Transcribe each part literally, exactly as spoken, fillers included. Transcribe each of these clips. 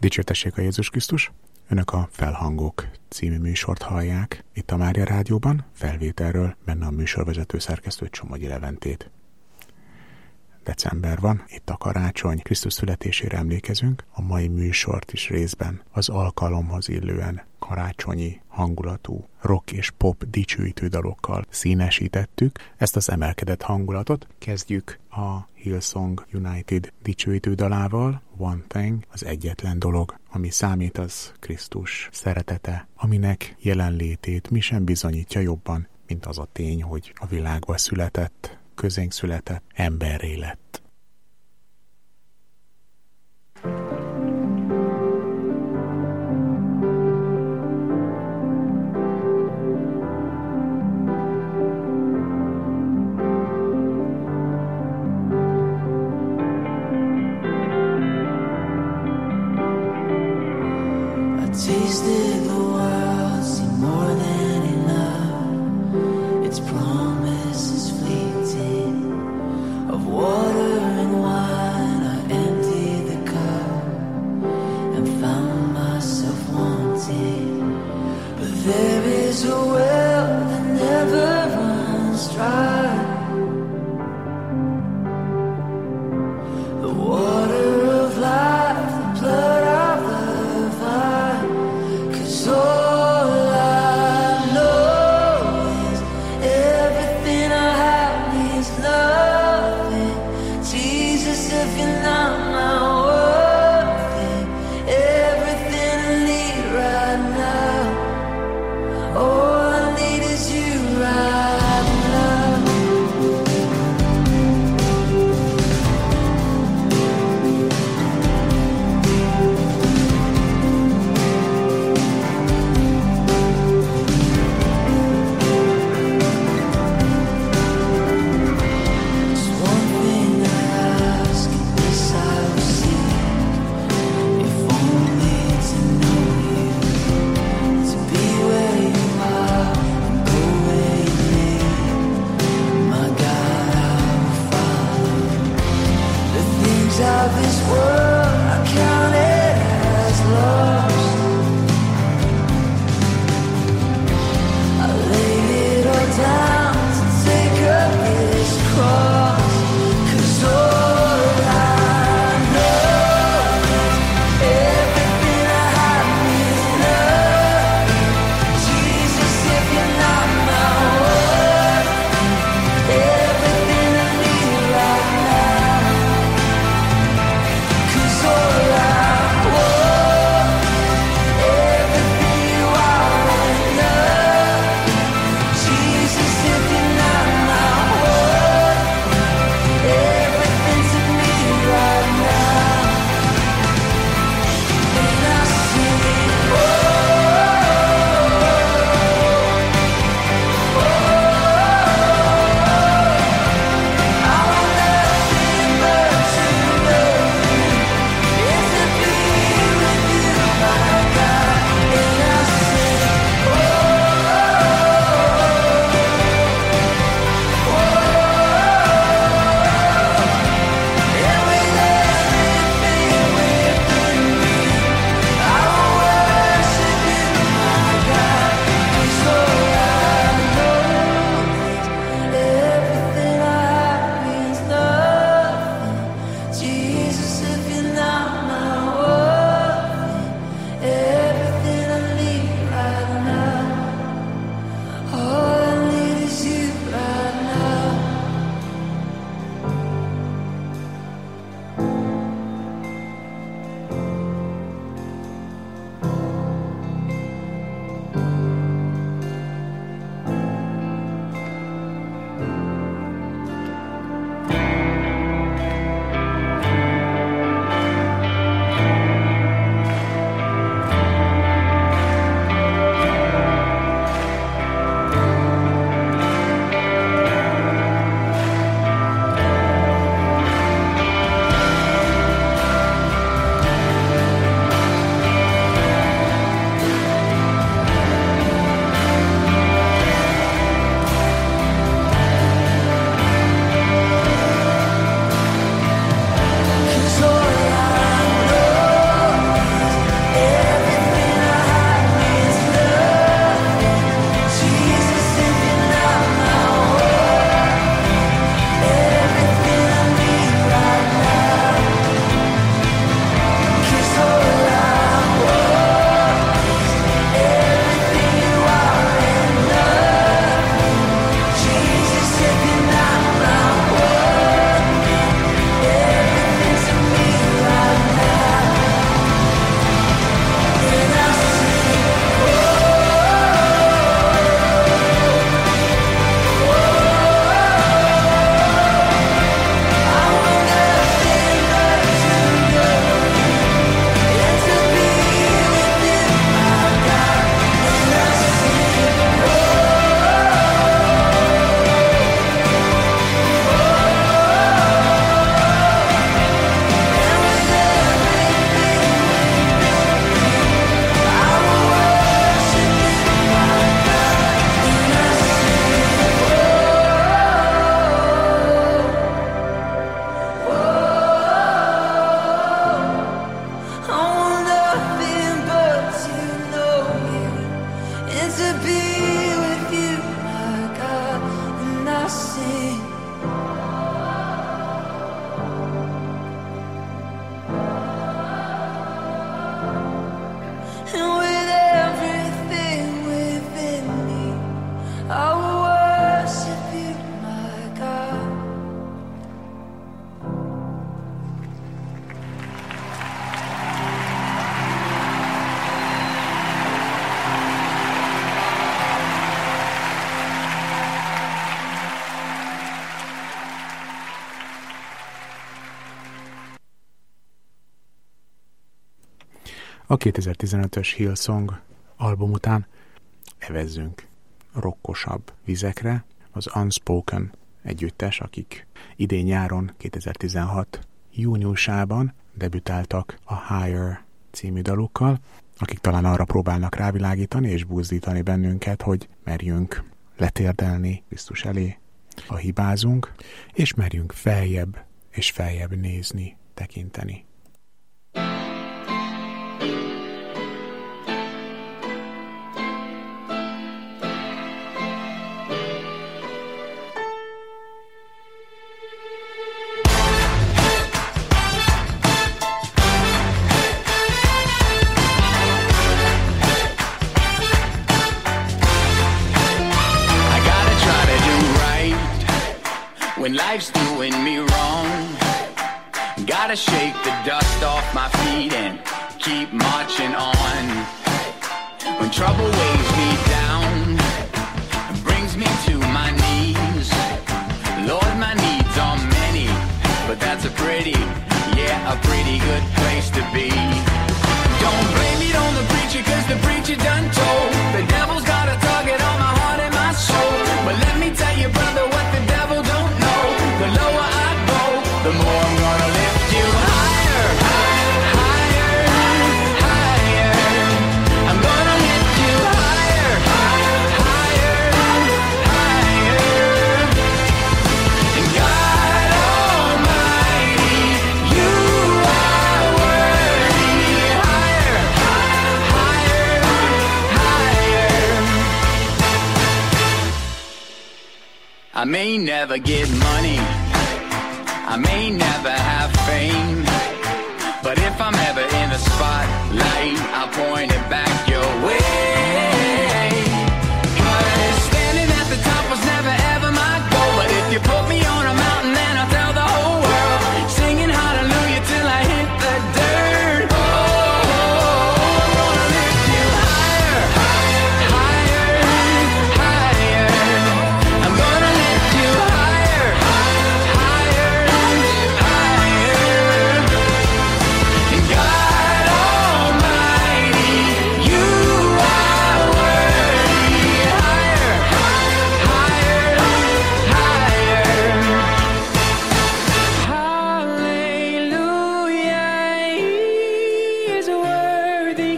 Dicsőtessék a Jézus Krisztus! Önök a Felhangok című műsort hallják. Itt a Mária Rádióban, felvételről benne a műsorvezető szerkesztő Csomagyi Leventét. December van, itt a karácsony, Krisztus születésére emlékezünk. A mai műsort is részben az alkalomhoz illően karácsonyi hangulatú rock és pop dicsőítő dalokkal színesítettük. Ezt az emelkedett hangulatot kezdjük a Hillsong United dicsőítő dalával. One Thing, az egyetlen dolog, ami számít, az Krisztus szeretete, aminek jelenlétét mi sem bizonyítja jobban, mint az a tény, hogy a világba született, közénk született, emberré lett. Tasted the world, seen more than enough. Its promise is fleeting. Of water and wine, I emptied the cup and found myself wanting. But there is a well that never runs dry. The water of life, the blood of the vine. So A kétezer-tizenötös Hillsong album után evezzünk rockosabb vizekre. Az Unspoken együttes, akik idén nyáron, kétezer-tizenhat júniusában debütáltak a Higher című dalukkal, akik talán arra próbálnak rávilágítani és buzdítani bennünket, hogy merjünk letérdelni Krisztus elé, ha hibázunk, és merjünk feljebb és feljebb nézni, tekinteni. When life's doing me wrong, gotta shake the dust off my feet and keep marching on. When trouble weighs me down and brings me to my knees, Lord, my needs are many, but that's a pretty, yeah, a pretty good place to be. Don't blame it on the preacher, cause the preacher done told the devil's got a target on my heart and my soul. But let me tell you, brother, what the devil don't know. The lower I go, the more I'm gonna lift you higher, higher, higher. I'm gonna lift you higher, higher, higher. And God Almighty, you are worthy. Higher, higher, higher. I may never get money, I may never have fame, but if I'm ever in the spotlight, I'll point it back your way. Cause standing at the top was never ever my goal, but if you put me on a mountain, then I'll tell the whole world, singing hallelujah till I hit the dirt. Oh, I'm gonna lift you higher, higher, higher. I'm gonna lift you higher, higher, higher. And God Almighty, you are worthy. Higher, higher, higher. Hallelujah, He is worthy.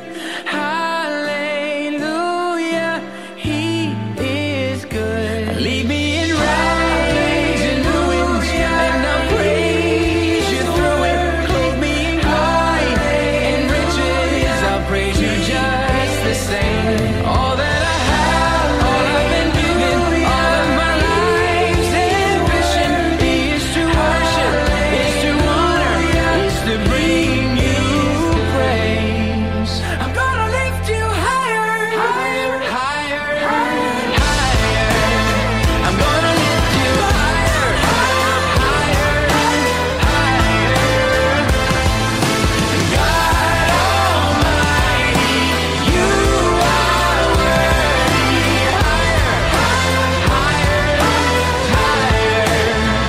Hallelujah, He is good. Lead me in rags and ruins, and I'll praise you through it. Clothe me in glory and riches, I'll praise you just the same. All that I have, all I've been given, all of my life's ambition is to worship, is to honor, is to bring you praise. I'm gonna lift you higher, higher, higher, higher. I'm gonna lift you higher, higher, higher. And God Almighty, you are worthy. Higher, higher, higher.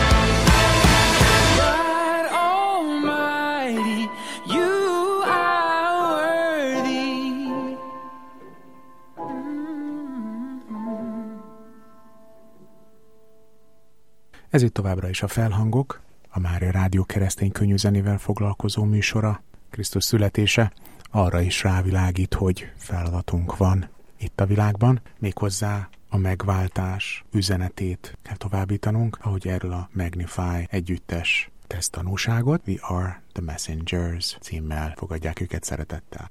God Almighty, you are worthy. Ez itt továbbra is a Felhangok, a Mária Rádió keresztény könnyűzenével foglalkozó műsora, Krisztus születése arra is rávilágít, hogy feladatunk van itt a világban, méghozzá a megváltás üzenetét kell továbbítanunk, ahogy erről a Magnify együttes tesz tanúságot, We Are the Messengers címmel fogadják őket szeretettel.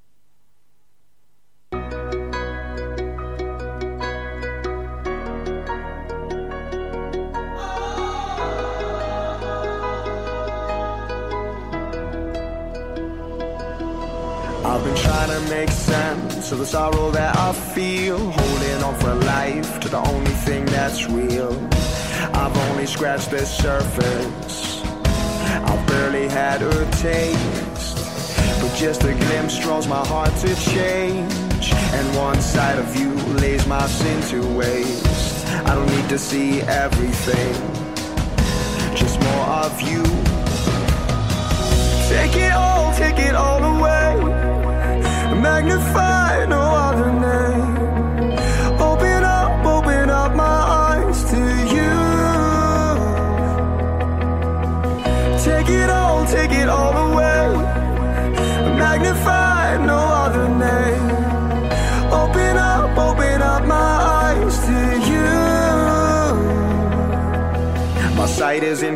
I've been trying to make sense of the sorrow that I feel, holding on for life to the only thing that's real. I've only scratched the surface, I've barely had a taste, but just a glimpse draws my heart to change, and one side of you lays my sin to waste. I don't need to see everything, just more of you. Take it all, take it all away.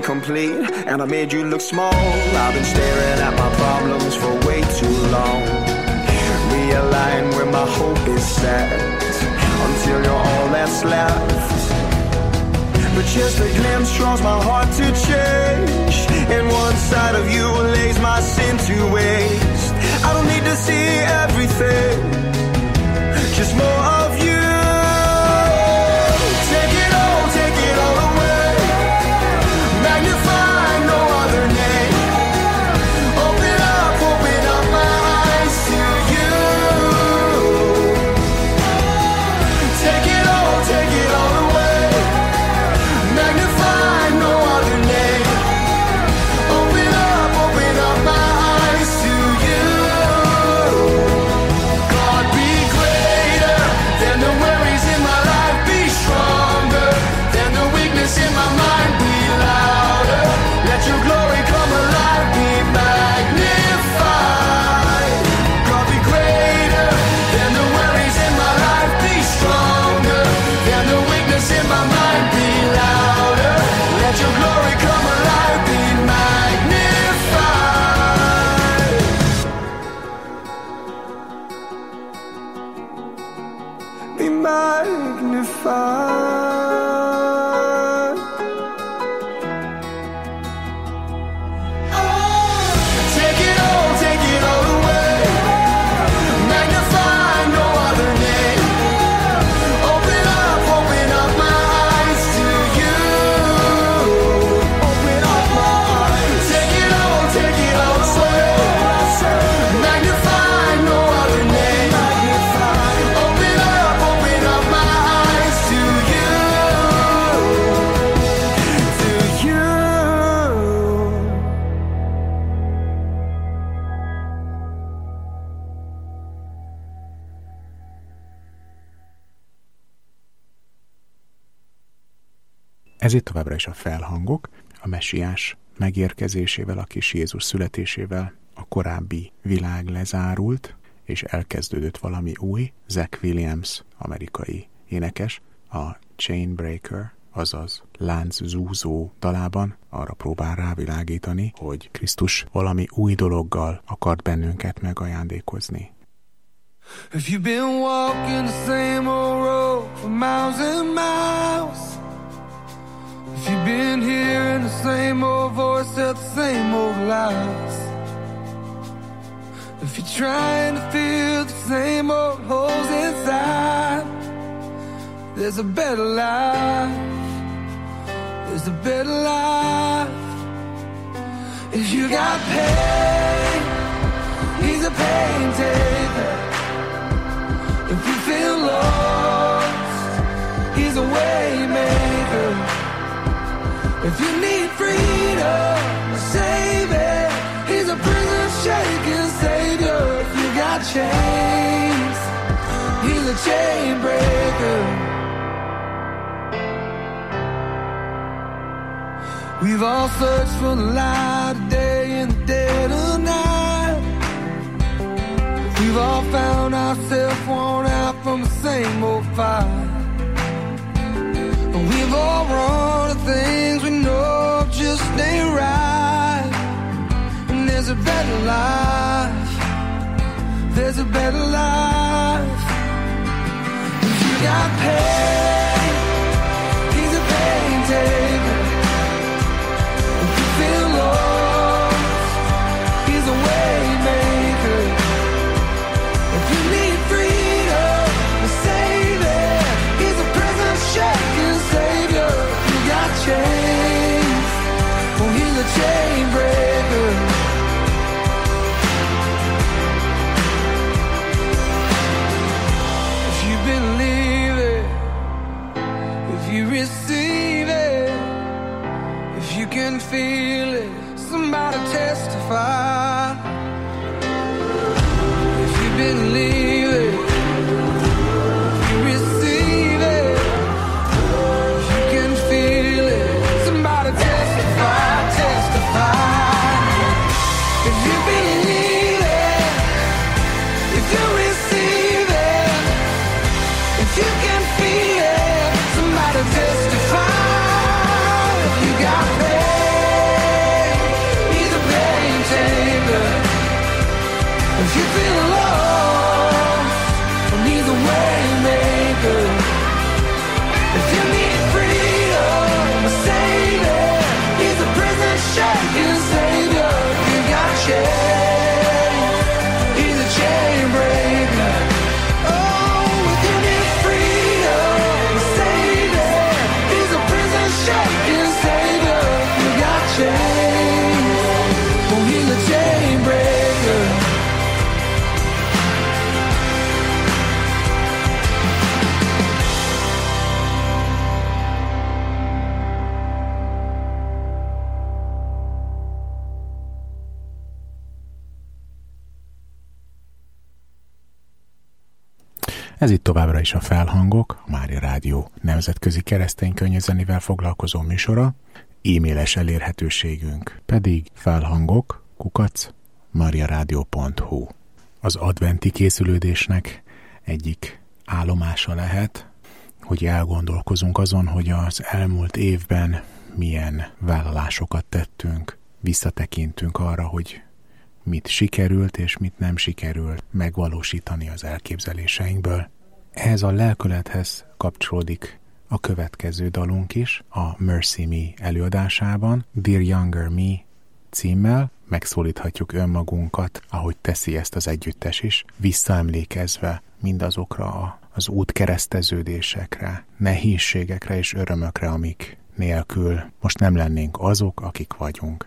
incomplete, and I made you look small. I've been staring at my problems for way too long. Realign where my hope is set, until you're all that's left. But just a glimpse draws my heart to change, and one side of you lays my sin to waste. I don't need to see everything, just more of you. Take it all, take it all away. Magnify no other name. Open up, open up my eyes to you. Take it all, take it all away. Magnify no other name. Open up, open up my eyes to you. God, be greater than the worries in my life. Be stronger than the weakness in my mind. Be louder. Let your glory come alive. Be magnified. God, be greater than the worries in my life. Be stronger than the weakness in my mind. Be louder. Let your glory come alive. Be magnified. Be magnified. Take it all, take it all away. Magnify no other name. Open up, open up my eyes to you. Open up my eyes. Take it all, take it all away. Magnify no other name. Open up, open up my eyes to you. To you. Ez itt továbbra is a Felhangok, a messiás megérkezésével, a kis Jézus születésével a korábbi világ lezárult, és elkezdődött valami új. Zach Williams, amerikai énekes, a Chainbreaker, azaz lánczúzó dalában arra próbál rávilágítani, hogy Krisztus valami új dologgal akart bennünket megajándékozni. If you've been walking the same old road for miles and miles, if you've been hearing the same old voice, tell the same old lies, if you're trying to fill the same old holes inside, there's a better life, there's a better life. If you got pain, he's a pain taker. If you feel lost, he's a way maker. If you need freedom, save it. He's a prison shaking savior. If you got chains, he's a chain breaker. We've all searched for the light of day in the dead of night. We've all found ourselves worn out from the same old fight. And we've all run to things we know just ain't right. And there's a better life, there's a better life. If you got pain, he's a pain taker. If you feel lost, he's a way maker. If you need freedom, save it. He's a prison shaking savior. If you got chains, well, he's a chain breaker. If you've been leaving If you feel lost, well, he's a way maker. If you need freedom, a savior, he's a prison shaking savior. You got chains, he's a chain breaker. Oh, if you need freedom, a savior, he's a prison shaking savior. You got chains, oh, he's a chain breaker. Ez itt továbbra is a Felhangok, a Mária Rádió nemzetközi keresztény könnyűzenével foglalkozó műsora. E-mailes elérhetőségünk pedig felhangok kukac mariaradio pont hu. Az adventi készülődésnek egyik állomása lehet, hogy elgondolkozunk azon, hogy az elmúlt évben milyen vállalásokat tettünk, visszatekintünk arra, hogy mit sikerült és mit nem sikerült megvalósítani az elképzeléseinkből. Ehhez a lelkülethez kapcsolódik a következő dalunk is, a Mercy Me előadásában, Dear Younger Me címmel megszólíthatjuk önmagunkat, ahogy teszi ezt az együttes is, visszaemlékezve mindazokra az útkereszteződésekre, nehézségekre és örömökre, amik nélkül most nem lennénk azok, akik vagyunk.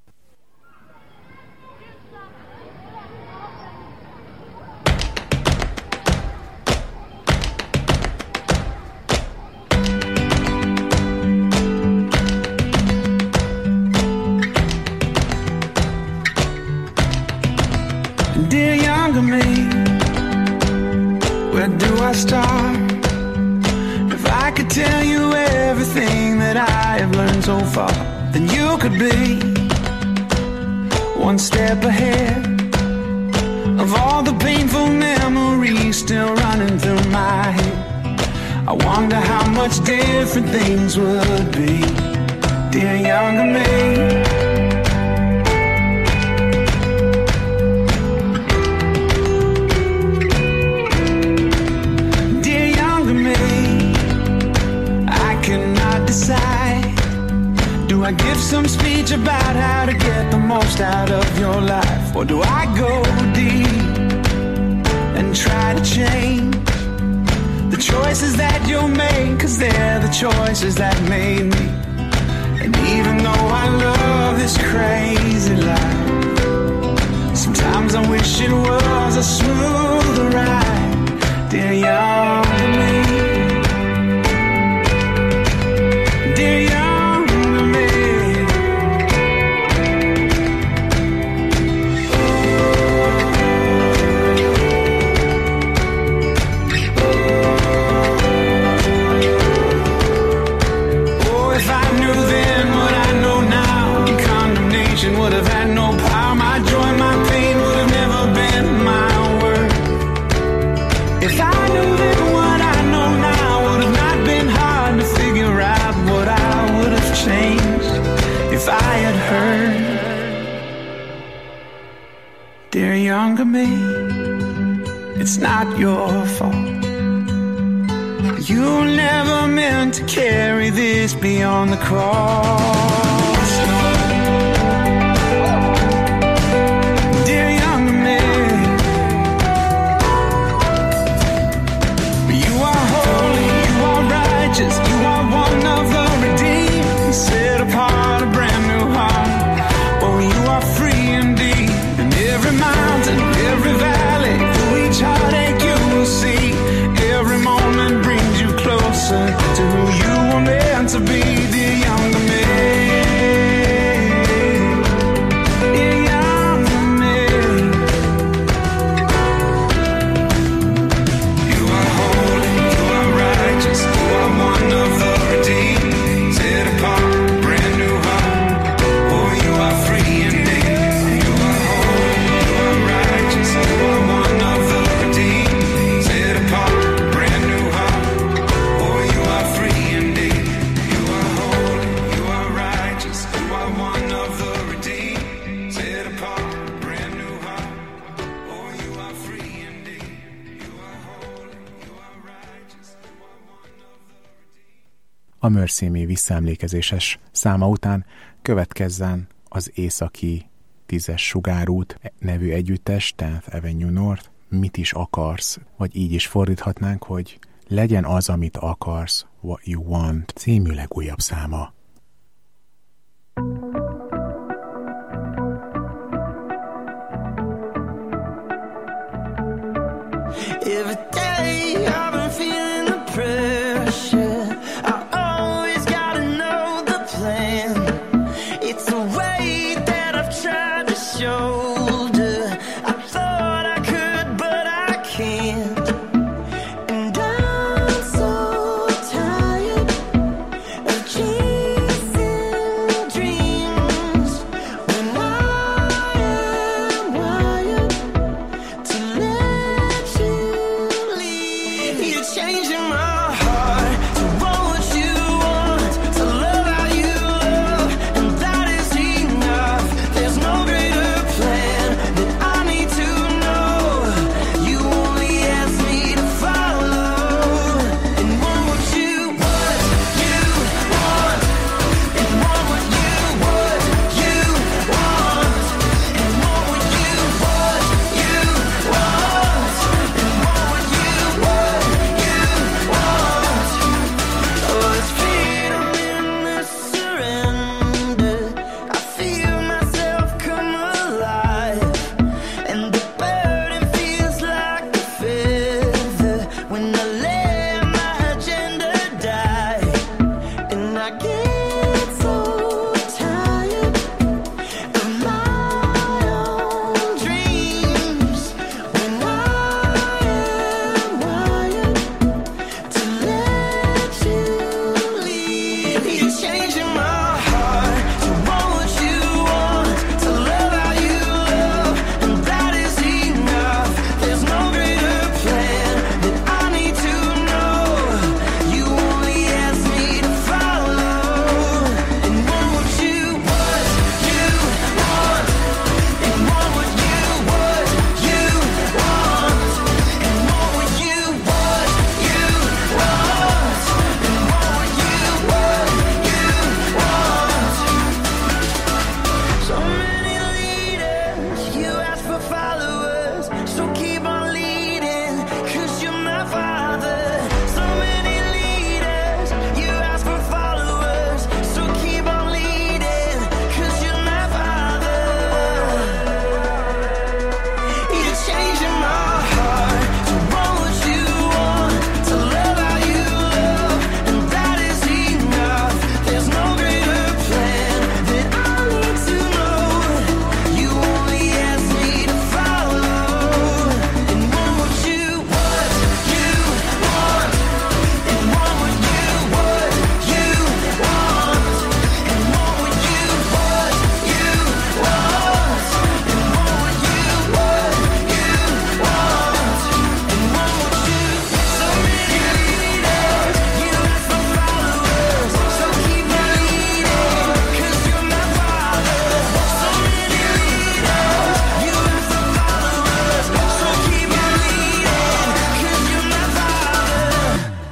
Dear younger me, where do I start? If I could tell you everything that I have learned so far, then you could be one step ahead of all the painful memories still running through my head. I wonder how much different things would be, dear younger me. Do I give some speech about how to get the most out of your life? Or do I go deep and try to change the choices that you made? Cause they're the choices that made me. And even though I love this crazy life, sometimes I wish it was a smoother ride, dear younger me. Dear younger me. Oh, if I knew then what I know now, condemnation would have had no power. My joy, my pain would have never been my word. If I knew then what I know now, would have not been hard to figure out what I would have changed if I had heard. Dear younger me, it's not your fault. You never meant to carry this beyond the cross. Dear younger me, you are holy, you are righteous, you are one of the redeemed, set apart a brand new heart. Oh, you are free indeed. And every mountain, every valley, through each heartache you will see, every moment brings you closer to who you were meant to be, dear younger me. A Mercy Me visszaemlékezéses száma után következzen az északi tízes sugárút nevű együttes, tenth Avenue North, Mit is akarsz, vagy így is fordíthatnánk, hogy legyen az, amit akarsz, what you want című legújabb száma. Every day I've been feeling the pressure. I always gotta know the plan. It's the way that I've tried to shoulder. I thought I could, but I can't. And I'm so tired of chasing dreams when I am wired to let you leave. You're changing my heart to want what you want, to love how you love, and that is enough. There's no greater plan that I need to know. You only ask me to follow and want what you want, you want, and want what you want, you want, and want what you want, you want, and want what you want, you want. Oh, it's freedom in this surrender. I feel myself come alive, and the burden feels like a feather when I let my agenda die. And I get so tired of my own dreams when I am wired to let you leave. You're changing my heart to want what you want, to love how you love, and that is enough. There's no greater plan that I need to know. You only ask me to follow and want what you want, you want, and want what you want, you want, and want what you want, you want, and want what you want, you want. So many leaders, you ask for followers, so keep on leading, cause you're my father. So many leaders, you ask for followers, so keep on leading, cause you're my father. You're changing my heart to want what you want, to love how you love, and that is enough. There's no greater plan that I need to know. You only ask me to follow and want what you want, you want, and want what you want, you want, and want what you want, you want, and want what you want, you want, and want what you. So many leaders, you ask for followers, so keep on leading, cause you're my father. So many leaders, you ask for followers, so keep on leading, cause you're my father.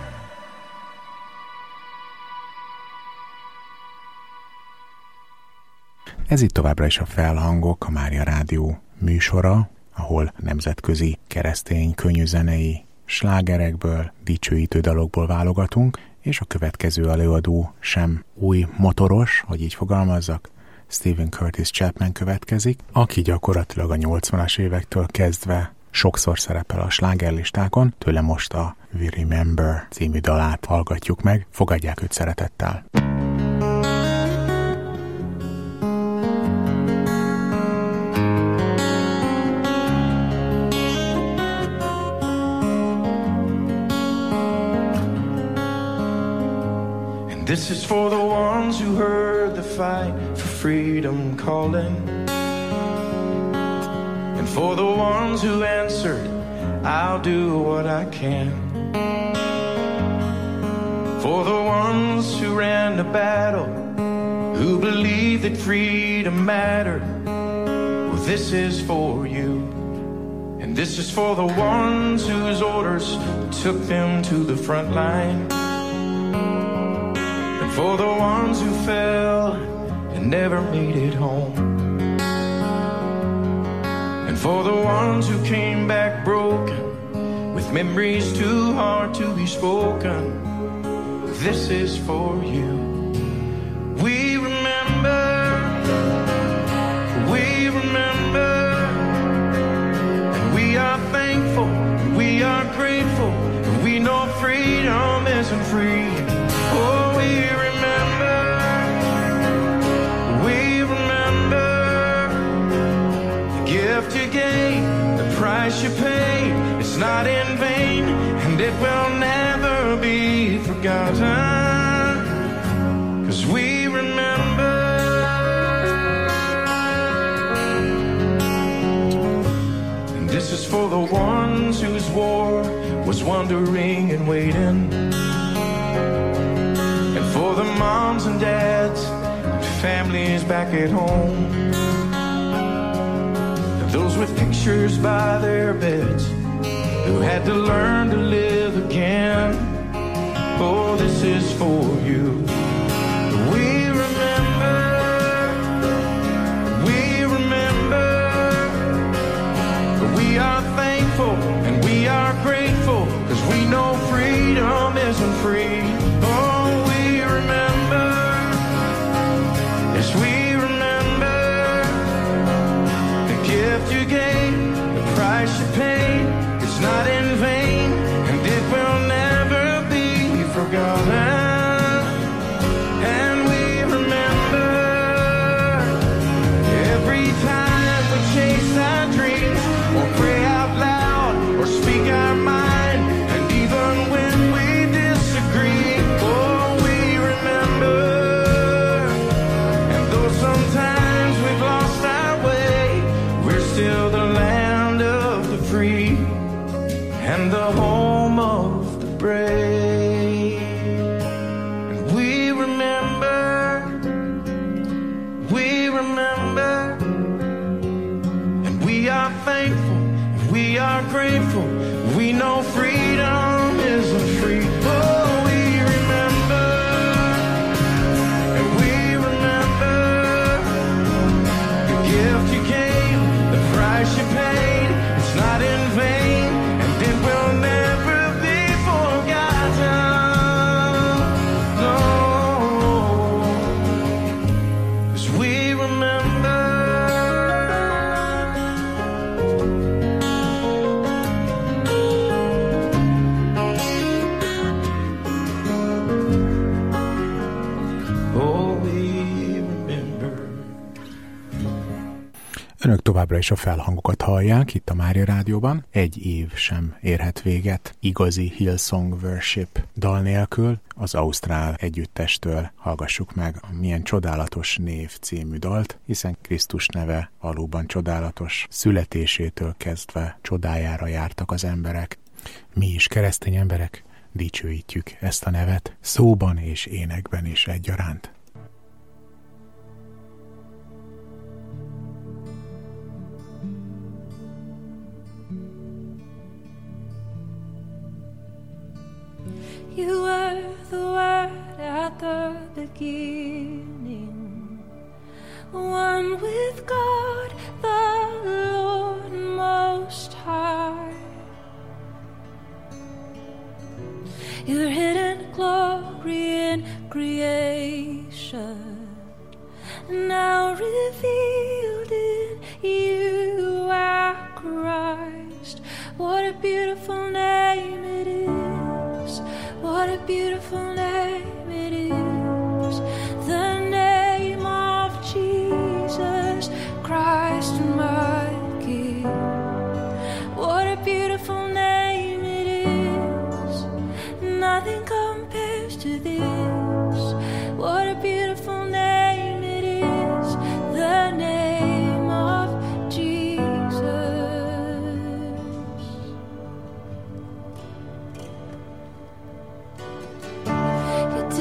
Ez itt továbbra is a Felhangok, a Mária Rádió műsora, ahol nemzetközi keresztény könnyűzenei slágerekből, dicsőítő dalokból válogatunk, és a következő előadó sem új motoros, hogy így fogalmazzak, Stephen Curtis Chapman következik, aki gyakorlatilag a nyolcvanas évektől kezdve sokszor szerepel a slágerlistákon, tőle most a We Remember című dalát hallgatjuk meg, fogadják őt szeretettel. This is for the ones who heard the fight for freedom calling, and for the ones who answered, I'll do what I can. For the ones who ran the battle, who believed that freedom mattered, well, this is for you. And this is for the ones whose orders took them to the front line. for the ones who fell and never made it home, and for the ones who came back broken with memories too hard to be spoken. This is for you. We remember, we remember, and we are thankful, we are grateful, and we know freedom isn't free. Oh, we remember, we remember the gift you gave, the price you paid. It's not in vain, and it will never be forgotten, 'cause we remember. And this is for the ones whose war was wandering and waiting, and for the moms and dads and families back at home, and those with pictures by their beds who had to learn to live again. Oh, this is for you. We remember, we remember, we are thankful and we are grateful, 'cause we know freedom isn't free. Oh, we remember, yes, we remember the gift you gave, the price you paid. It's not in vain, and it will never be forgotten. And we remember every time we chase our dreams, or pray out loud, or speak our mind, and even when we disagree, oh, we remember. And though sometimes we've lost our way, we're still the land of the free and the home of the brave. And we remember, we remember, and we are thankful, and we are grateful. We know freedom isn't free. Oh, we remember, and we remember the gift you gave, the price you paid. It's not in vain, and it will never be forgotten. No, 'cause we remember. Oh, we remember. Önök továbbra is a felhangokat hallják itt a Mária Rádióban. Egy év sem érhet véget igazi Hillsong Worship dal nélkül. Az ausztrál együttestől hallgassuk meg a Milyen csodálatos név című dalt, hiszen Krisztus neve valóban csodálatos. Születésétől kezdve csodájára jártak az emberek. Mi is, keresztény emberek, dicsőítjük ezt a nevet, szóban és énekben is egyaránt. You were the Word at the beginning, one with God, the Lord Most High. Your hidden glory in creation, now revealed in you are Christ. What a beautiful name it is. What a beautiful name it is, the name of Jesus Christ my King. What a beautiful name it is, nothing compares to this. What a beautiful name it is, the name of Jesus. You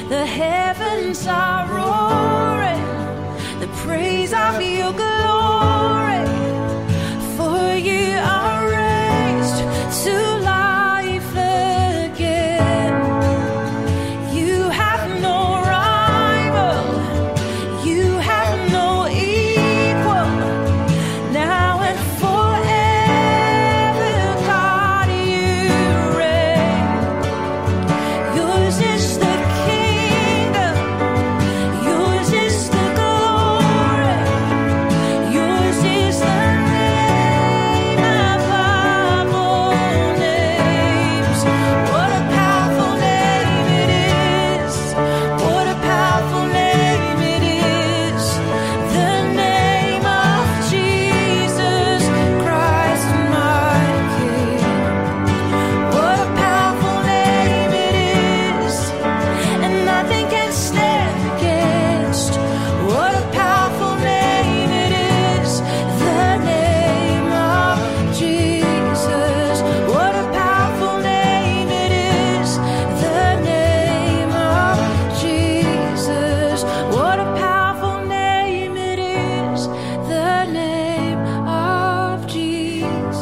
The heavens are roaring the praise of your glory, for you are raised to life again. You have no rival, you have no equal, now and forever, God, you reign. Yours is the kingdom, yours is the glory, yours is the name above all names. What a powerful name it is, what a powerful name it is, the name of Jesus Christ my King. What a powerful name it is, and nothing can stand against. What a powerful name it is, the name of Jesus. What a powerful name it is, the name of Jesus. What a powerful name it is, the name of Jesus.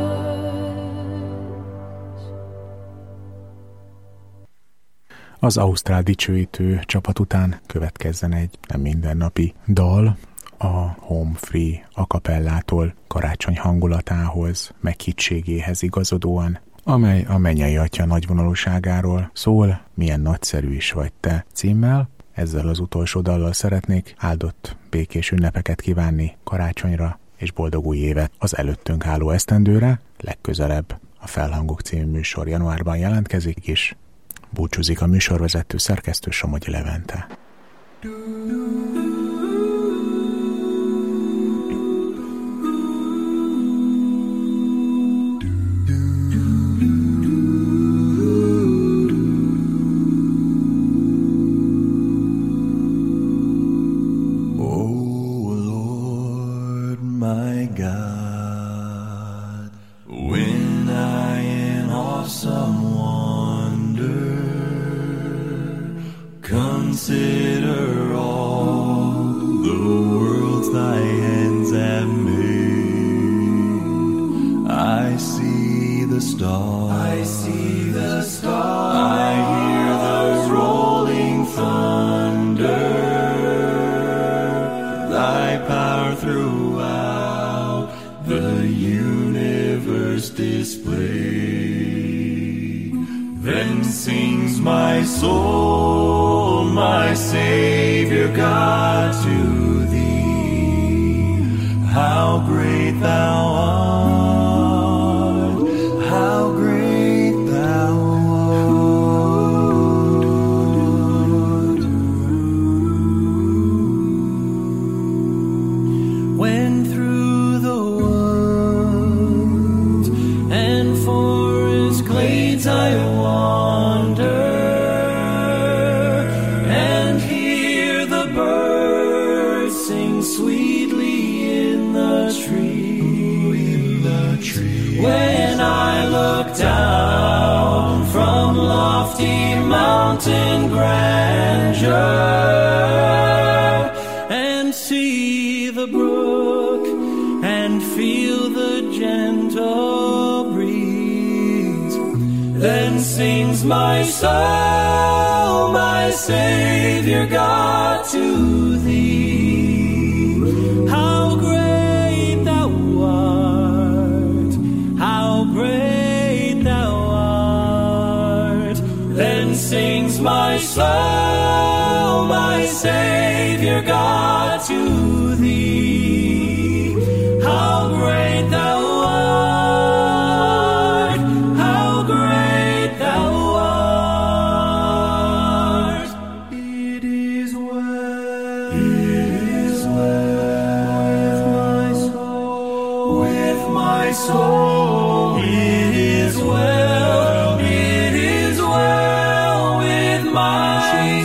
Az ausztrál dicsőítő csapat után következzen egy nem mindennapi dal, a Home Free a cappellától karácsony hangulatához, meghittségéhez igazodóan, amely a mennyei atya nagyvonalúságáról szól, milyen nagyszerű is vagy te címmel. Ezzel az utolsó dallal szeretnék áldott békés ünnepeket kívánni karácsonyra, és boldog új évet az előttünk álló esztendőre. Legközelebb a Felhangok című műsor januárban jelentkezik is. Búcsúzik a műsorvezető szerkesztő Somogyi Levente. Oh Lord, my God, when I in awesome wonder consider all the worlds thy hands have made, I see the stars, I see the stars, I hear the rolling thunder, thy power throughout the universe display. Then sings my soul, my Savior God, to thee. How great thou art, how great thou art. When through the woods and forest glades I wander and hear the birds sing sweetly in the tree, in the tree. When I look down from lofty mountain grandeur and see the brook and feel the gentle breeze, then sings my soul, my Savior God, to thee. How great thou art, how great thou art. Then sings my soul, my Savior God, to thee. How great thou art, how great thou art. It is well, it is well with my soul, with my soul. It is well, it is well with my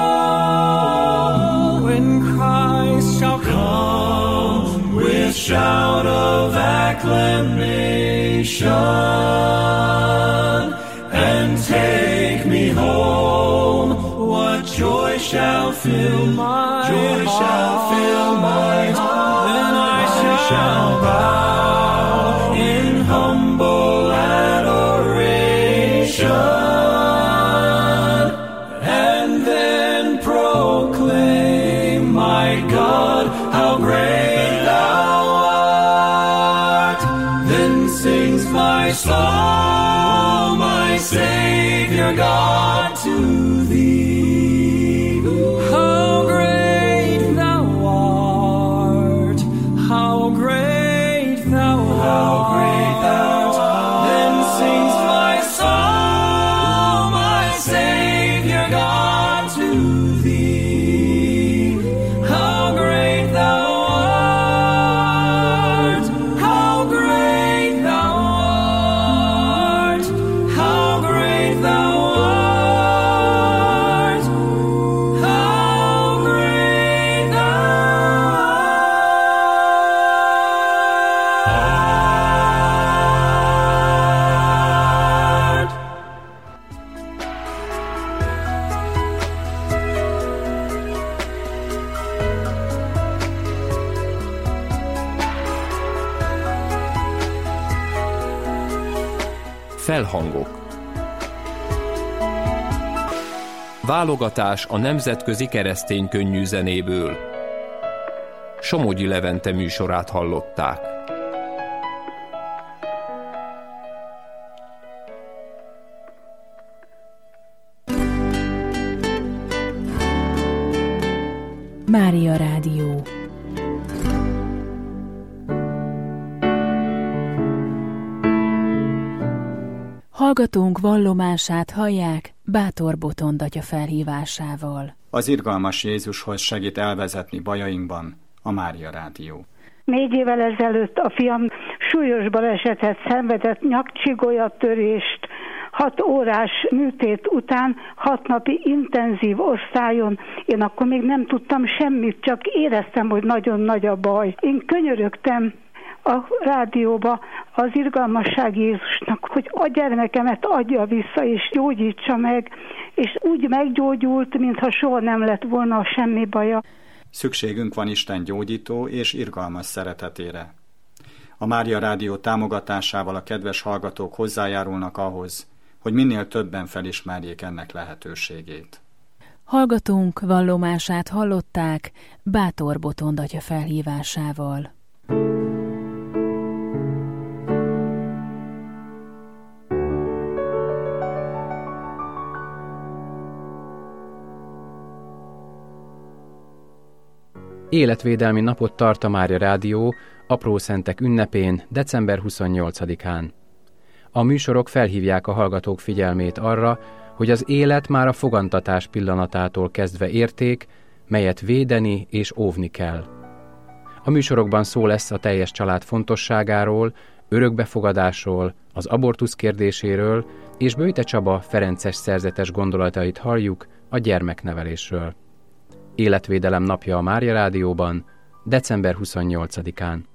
soul. When Christ shall come with shout of acclamation and take me home, what joy shall fill my joy heart. Shall fill my heart. Then I shall, shall bow in humble adoration, and then proclaim, my God, how great thou art. Then sings my soul, my Savior God, to thee. How great thou art, how great thou art, how great thou art. Then sings my soul, my Savior God, to thee. How great thou art, how great thou art, how great thou art, how great thou art. Felhangok. Válogatás a nemzetközi keresztény könnyű zenéből. Somogyi Levente műsorát hallották. Mária Rádió. Hallgatónk vallomását hallják Bátor Botond atya felhívásával. Az irgalmas Jézushoz segít elvezetni bajainkban a Mária Rádió. Négy évvel ezelőtt a fiam súlyos balesetet szenvedett, nyakcsigolyatörést, hat órás műtét után, hat napi intenzív osztályon. Én akkor még nem tudtam semmit, csak éreztem, hogy nagyon nagy a baj. Én könyörögtem a rádióba az irgalmasság Jézusnak, hogy a gyermekemet adja vissza és gyógyítsa meg, és úgy meggyógyult, mintha soha nem lett volna semmi baja. Szükségünk van Isten gyógyító és irgalmas szeretetére. A Mária Rádió támogatásával a kedves hallgatók hozzájárulnak ahhoz, hogy minél többen felismerjék ennek lehetőségét. Hallgatónk vallomását hallották Bátor Botond atya felhívásával. Életvédelmi napot tart a Mária Rádió Aprószentek ünnepén december huszonnyolcadikán. A műsorok felhívják a hallgatók figyelmét arra, hogy az élet már a fogantatás pillanatától kezdve érték, melyet védeni és óvni kell. A műsorokban szó lesz a teljes család fontosságáról, örökbefogadásról, az abortusz kérdéséről, és Böjte Csaba ferences szerzetes gondolatait halljuk a gyermeknevelésről. Életvédelem napja a Mária Rádióban december huszonnyolcadikán.